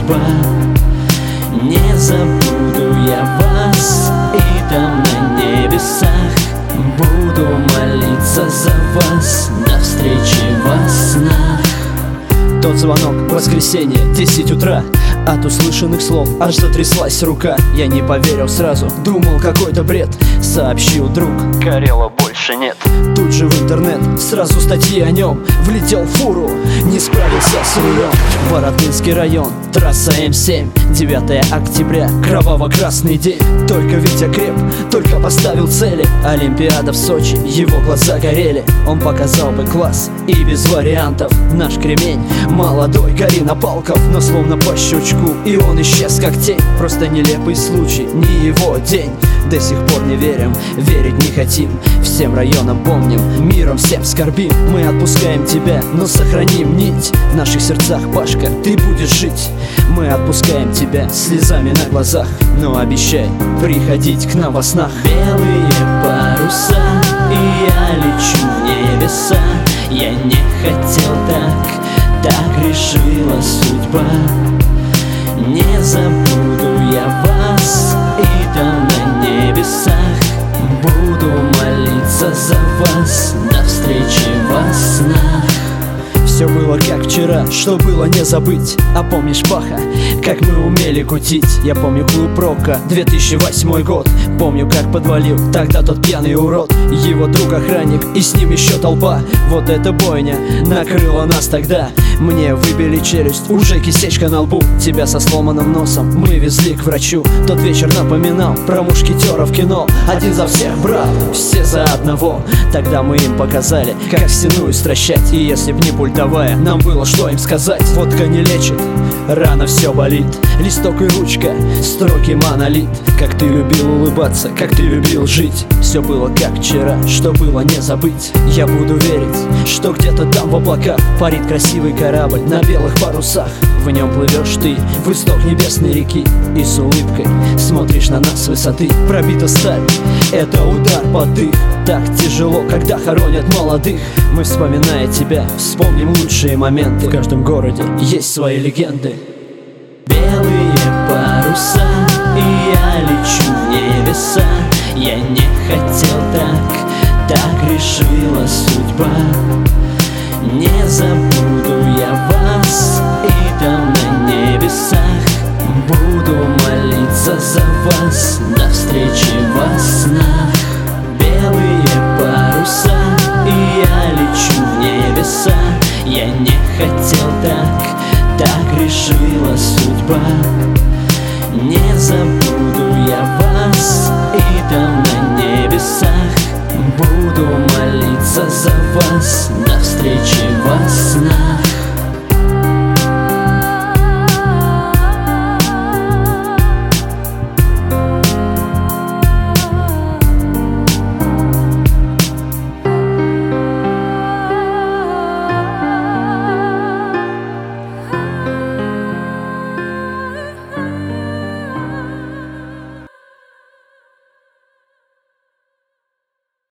судьба. Не забуду я вас, и там на небесах буду молиться за вас, до встречи во снах. Тот звонок, воскресенье, 10 утра. От услышанных слов аж затряслась рука. Я не поверил сразу, думал какой-то бред. Сообщил друг: Карела больше нет. Тут же в интернет, сразу статьи о нем. Влетел в фуру, не справился с рулем. Воротынский район, трасса М7, 9 октября, кроваво-красный день. Только Витя креп, только поставил цели. Олимпиада в Сочи, его глаза горели. Он показал бы класс и без вариантов. Наш кремень, молодой Карина Палков. Но словно по щелчку, и он исчез как тень. Просто нелепый случай, не его день. До сих пор не верим, верить не хотим. Всем районам помним, миром всем скорбим. Мы отпускаем тебя, но сохраним нить. В наших сердцах, Пашка, ты будешь жить. Мы отпускаем тебя слезами на глазах, но обещай приходить к нам во снах. Белые паруса, и я лечу в небеса. Я не хотел так решила судьба. Не забуду я вас, и там на небесах буду молиться за вас, до встречи во снах. Все было как вчера, что было не забыть. А помнишь, Паха, как мы умели кутить? Я помню клуб рока, 2008 год. Помню, как подвалил тогда тот пьяный урод. Его друг-охранник и с ним еще толпа. Вот эта бойня накрыла нас тогда. Мне выбили челюсть, уже кисечка на лбу. Тебя со сломанным носом мы везли к врачу. Тот вечер напоминал про мушкетеров кино. Один за всех, брат, все за одного. Тогда мы им показали, как стену стращать. И если б не пультовая, нам было что им сказать. Водка не лечит, рано все болит. Листок и ручка, строки монолит. Как ты любил улыбаться, как ты любил жить. Все было как вчера, что было не забыть. Я буду верить, что где-то там в облаках парит красивый корабль на белых парусах. В нем плывешь ты в исток небесной реки, и с улыбкой смотришь на нас с высоты. Пробита сталь, это удар под дых. Так тяжело, когда хоронят молодых. Мы, вспоминая тебя, вспомним лучшие моменты. В каждом городе есть свои легенды. Белые паруса, и я лечу в небеса. Я не хотел так решила судьба. Не забуду я вас, и там на небесах буду молиться за вас, до встречи во снах. Белые паруса, и я лечу в небеса. Я не хотел так решила судьба. Не забуду я вас, и там на небесах буду молиться за вас, до встречи во снах.